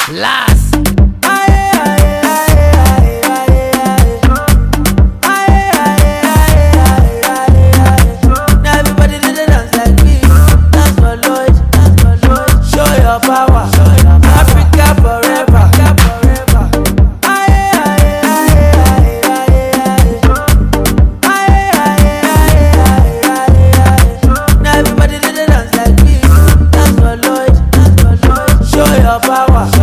Last. Now everybody did dance like me. Dance for Lloyd. Show your power. Africa forever. Now everybody did dance like me. Dance for Lloyd. Show your power.